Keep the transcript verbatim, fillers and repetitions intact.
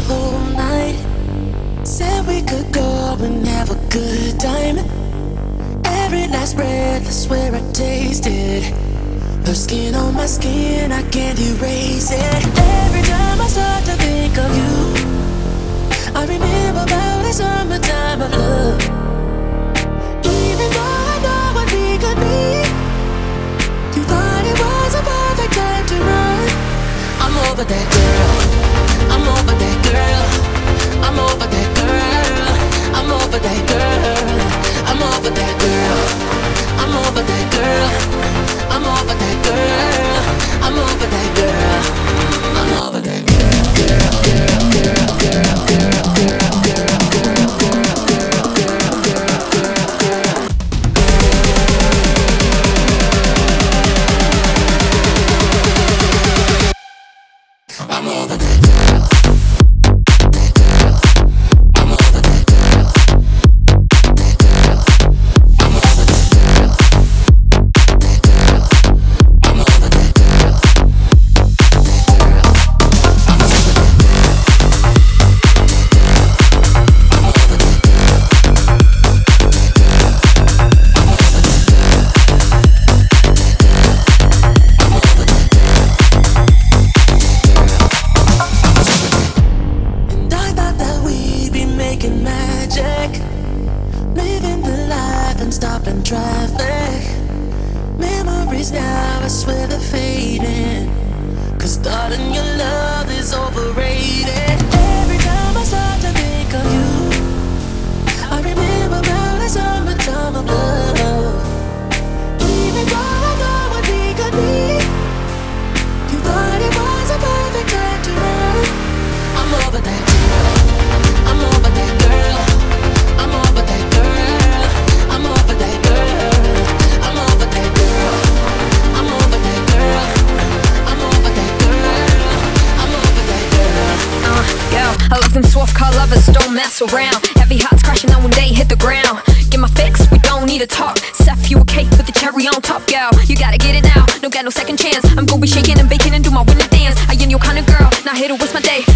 whole night. Said we could go and have a good time. Every last breath, I swear I tasted her skin on my skin, I can't erase it. Every time I start to think of you, I remember about a summertime of love. Even though I know what we could be, you thought it was a perfect time to run. I'm over that girl, I'm over that girl, I'm over that girl, I'm over that girl, I'm over that girl, I'm over that girl, I'm over that girl, I'm over that girl, I'm over that girl, girl, girl, girl, girl, girl, girl, girl, girl, girl, girl, girl, girl, girl, girl. I'm over that girl. Stopping traffic. Memories now, I swear they're fading. Cause starting your love is overrated. Every time I start to think of you, I remember about a summertime of love. Even though I know what we could be, you thought it was a perfect time to run. I'm over that girl, I'm over that girl, I'm over that girl, I'm over that girl, I'm over that girl, I'm over that girl, I'm over that girl, I'm over that girl. Uh, yo, I love them soft car lovers, don't mess around. Heavy hearts crashing out when they hit the ground. Get my fix, we don't need to talk. Seth, you a cake with the cherry on top, girl. You gotta get it now, don't get no second chance. I'm gonna be shaking and baking and do my winning dance. I ain't your kind of girl, not here to waste my day.